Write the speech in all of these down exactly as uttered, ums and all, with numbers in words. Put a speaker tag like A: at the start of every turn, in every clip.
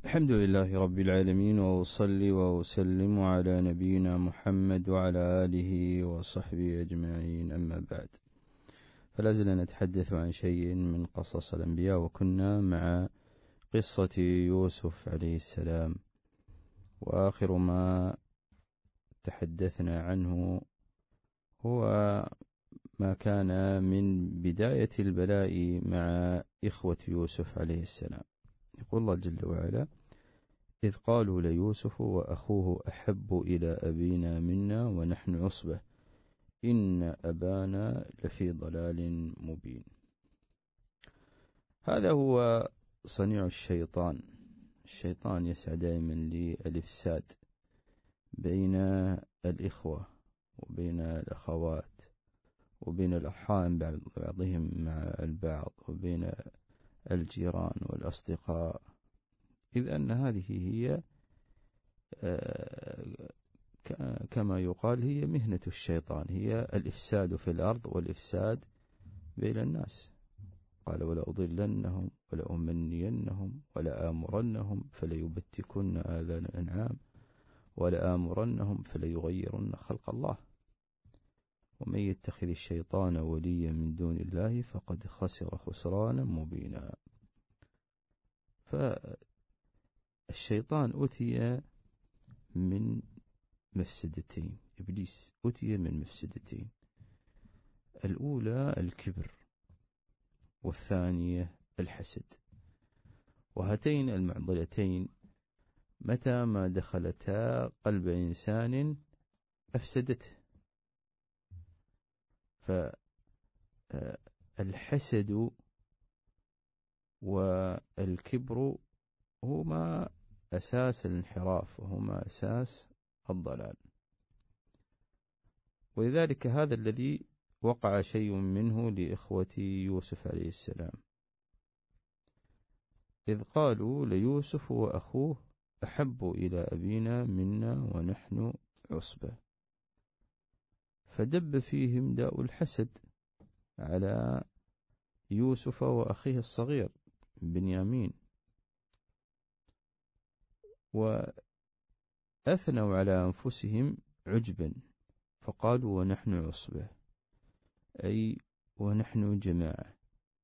A: الحمد لله رب العالمين، وأصلي وأسلم على نبينا محمد وعلى آله وصحبه أجمعين، أما بعد. فلازلنا نتحدث عن شيء من قصص الأنبياء، وكنا مع قصة يوسف عليه السلام، وآخر ما تحدثنا عنه هو ما كان من بداية البلاء مع إخوة يوسف عليه السلام. يقول الله جل وعلا: إذ قالوا ليوسف وأخوه أحب إلى أبينا منا ونحن عصبة إن أبانا لفي ضلال مبين. هذا هو صنيع الشيطان. الشيطان يسعى دائما للإفساد بين الإخوة وبين الأخوات وبين الأرحام بعضهم مع البعض وبين الجيران والأصدقاء، إذ أن هذه هي كما يقال هي مهنة الشيطان، هي الإفساد في الأرض والإفساد بين الناس. قال: ولأضلنهم ولأمنينهم ولآمرنهم فليبتكن آذان الأنعام ولآمرنهم فليغيرن خلق الله ومن يتخذ الشيطان وليا من دون الله فقد خسر خسرانا مبينا. فالشيطان أتي من مفسدتين، إبليس أتي من مفسدتين، الأولى الكبر والثانية الحسد، وهاتين المعضلتين متى ما دخلتا قلب إنسان أفسدته. فالحسد والكبر هما أساس الانحراف وهما أساس الضلال، ولذلك هذا الذي وقع شيء منه لإخوة يوسف عليه السلام، إذ قالوا ليوسف وأخوه أحب إلى أبينا منا ونحن عصبة، فدب فيهم داء الحسد على يوسف وأخيه الصغير بنيامين، وأثنوا على أنفسهم عجبا فقالوا ونحن عصبة، أي ونحن جماعة.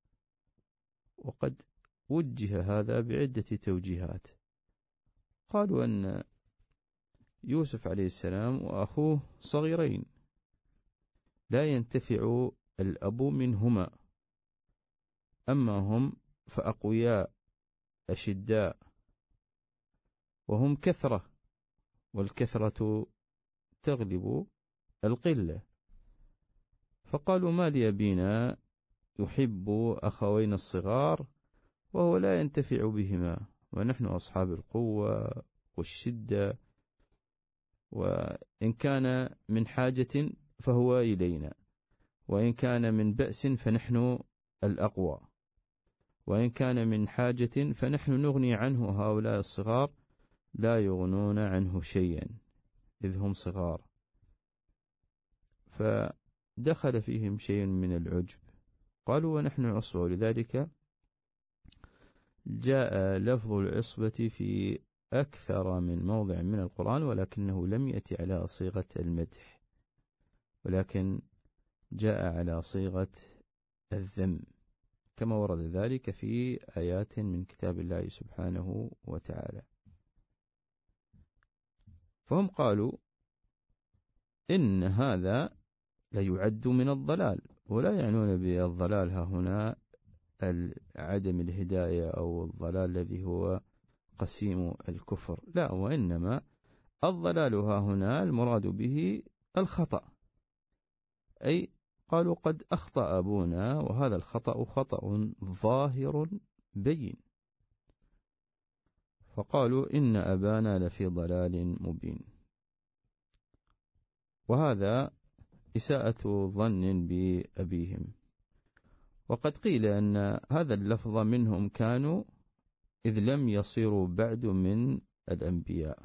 A: وقد وجه هذا بعدة توجيهات. قالوا أن يوسف عليه السلام وأخوه صغيرين لا ينتفع الأب منهما، أما هم فأقوياء أشداء وهم كثرة، والكثرة تغلب القلة. فقالوا: ما لأبينا يحب أخوين الصغار وهو لا ينتفع بهما، ونحن أصحاب القوة والشدة، وإن كان من حاجة فهو إلينا، وإن كان من بأس فنحن الأقوى، وإن كان من حاجة فنحن نغني عنه، هؤلاء الصغار لا يغنون عنه شيئا إذ هم صغار. فدخل فيهم شيء من العجب. قالوا ونحن عصبة، ولذلك جاء لفظ العصبة في أكثر من موضع من القرآن، ولكنه لم يأتي على صيغة المدح، ولكن جاء على صيغة الذم، كما ورد ذلك في آيات من كتاب الله سبحانه وتعالى. فهم قالوا إن هذا لا يعد من الضلال، ولا يعنون بالضلال ها هنا عدم الهداية أو الضلال الذي هو قسيم الكفر، لا، وإنما الضلال ها هنا المراد به الخطأ، أي قالوا قد أخطأ أبونا، وهذا الخطأ خطأ ظاهر بين، فقالوا إن أبانا لفي ضلال مبين. وهذا إساءة ظن بأبيهم. وقد قيل أن هذا اللفظ منهم كانوا إذ لم يصيروا بعد من الأنبياء،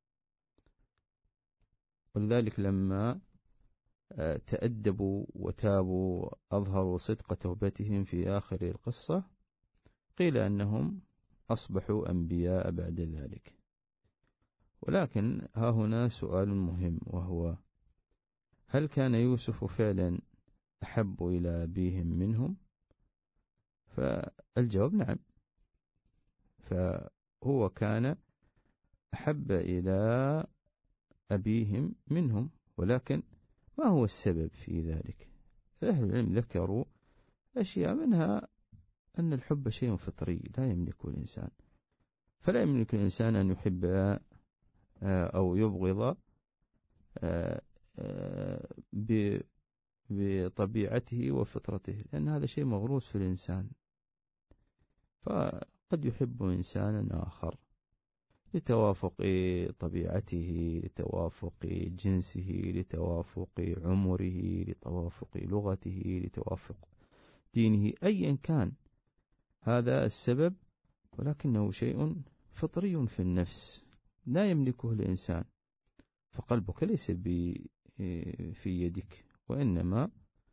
A: ولذلك لما تأدبوا وتابوا أظهروا صدق توبتهم في آخر القصة، قيل أنهم أصبحوا أنبياء بعد ذلك. ولكن ها هنا سؤال مهم، وهو هل كان يوسف فعلا أحب إلى أبيهم منهم؟ فالجواب نعم، فهو كان أحب إلى أبيهم منهم، ولكن ما هو السبب في ذلك؟ أهل العلم ذكروا أشياء، منها أن الحب شيء فطري لا يملكه الإنسان، فلا يملك الإنسان أن يحب أو يبغض بطبيعته وفطرته، لأن هذا شيء مغروس في الإنسان. فقد يحب إنسانا آخر لتوافق طبيعته، لتوافق جنسه، لتوافق عمره، لتوافق لغته، لتوافق دينه، أيا كان هذا السبب، ولكنه شيء فطري في النفس لا يملكه الإنسان. فقلبك ليس في يدك، وإنما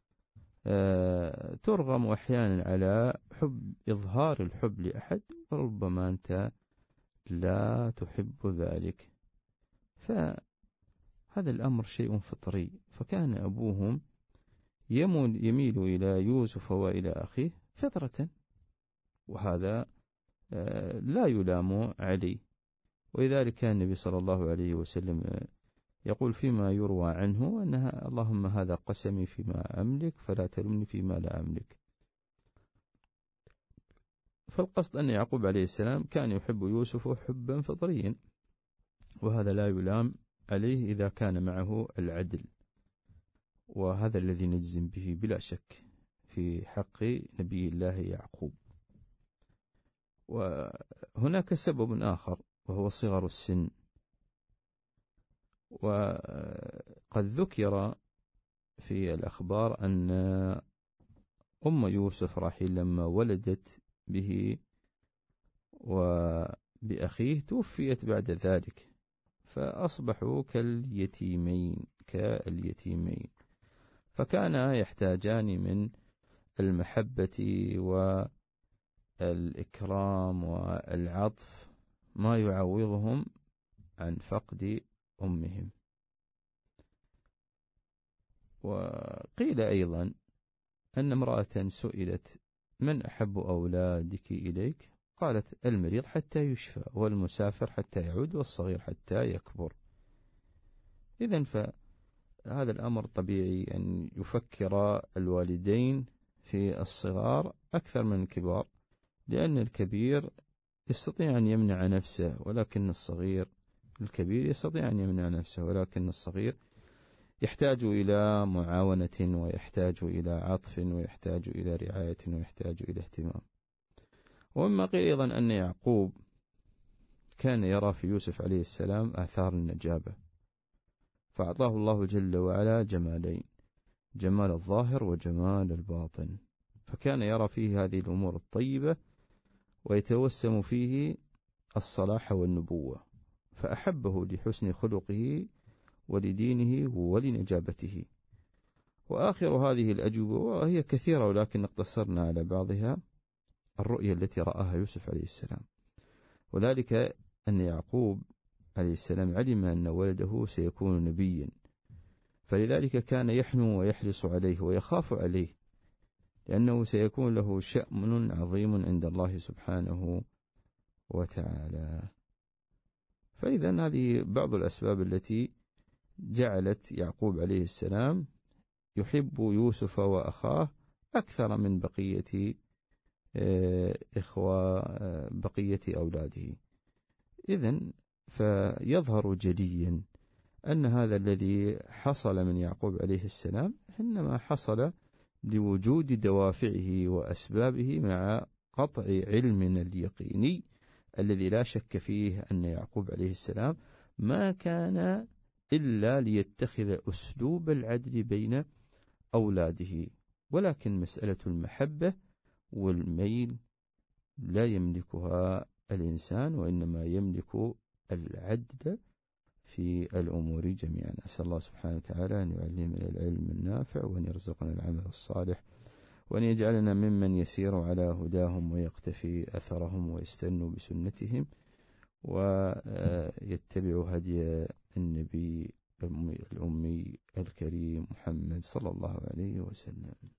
A: ترغم أحيانا على حب إظهار الحب لأحد، وربما أنت لا تحب ذلك. فهذا الأمر شيء فطري. فكان أبوهم يميل إلى يوسف وإلى أخيه فطرة، وهذا لا يلام عليه. ولذلك كان النبي صلى الله عليه وسلم يقول فيما يروى عنه أنها اللهم هذا قسمي فيما أملك فلا تلمني فيما لا أملك. فالقصد أن يعقوب عليه السلام كان يحب يوسف حبا فطريا، وهذا لا يلام عليه إذا كان معه العدل، وهذا الذي نجزم به بلا شك في حق نبي الله يعقوب. وهناك سبب آخر وهو صغر السن. وقد ذكر في الأخبار أن أم يوسف راحيل لما ولدت به وبأخيه توفيت بعد ذلك، فأصبحوا كاليتيمين كاليتيمين فكانا يحتاجان من المحبة والإكرام والعطف ما يعوضهم عن فقد أمهم. وقيل أيضا أن امرأة سئلت من أحب أولادك إليك؟ قالت المريض حتى يشفى، والمسافر حتى يعود، والصغير حتى يكبر. إذن فهذا الأمر طبيعي أن يفكر الوالدين في الصغار أكثر من الكبار، لأن الكبير يستطيع أن يمنع نفسه، ولكن الصغير الكبير يستطيع أن يمنع نفسه، ولكن الصغير يحتاج إلى معاونة، ويحتاج إلى عطف، ويحتاج إلى رعاية، ويحتاج إلى اهتمام. ومما قيل أيضا أن يعقوب كان يرى في يوسف عليه السلام آثار النجابة، فأعطاه الله جل وعلا جمالين، جمال الظاهر وجمال الباطن، فكان يرى فيه هذه الأمور الطيبة ويتوسم فيه الصلاح والنبوة، فأحبه لحسن خلقه ولدينه ولنجابته. وآخر هذه الأجوبة وهي كثيرة ولكن اقتصرنا على بعضها، الرؤية التي رآها يوسف عليه السلام، وذلك أن يعقوب عليه السلام علم أن ولده سيكون نبيا، فلذلك كان يحنو ويحرص عليه ويخاف عليه، لأنه سيكون له شأن عظيم عند الله سبحانه وتعالى. فإذا هذه بعض الأسباب التي جعلت يعقوب عليه السلام يحب يوسف وأخاه أكثر من بقية إخوة بقية أولاده. إذن فيظهر جليا أن هذا الذي حصل من يعقوب عليه السلام إنما حصل لوجود دوافعه وأسبابه مع قطع علمنا اليقيني الذي لا شك فيه أن يعقوب عليه السلام ما كان إلا ليتخذ أسلوب العدل بين أولاده، ولكن مسألة المحبة والميل لا يملكها الإنسان، وإنما يملك العدل في الأمور جميعا. أسأل الله سبحانه وتعالى أن يعلمنا العلم النافع وأن يرزقنا العمل الصالح وأن يجعلنا ممن يسير على هداهم ويقتفي أثرهم ويستنوا بسنتهم ويتبع هدي النبي الأمي الكريم محمد صلى الله عليه وسلم.